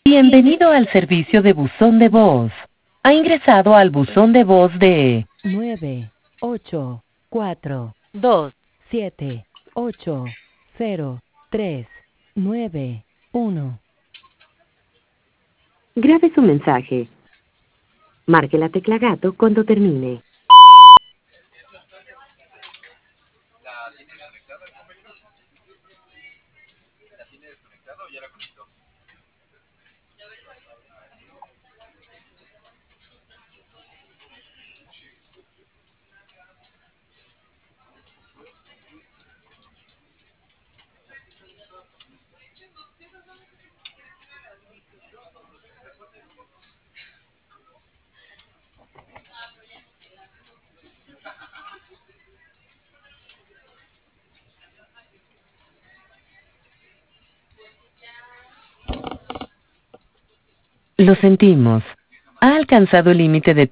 Bienvenido al servicio de buzón de voz. Ha ingresado al buzón de voz de 9, 8, 4, 2, 7, 8, 0, 3, 9, 1. Grabe su mensaje. Marque la tecla gato cuando termine. Lo sentimos. Ha alcanzado el límite de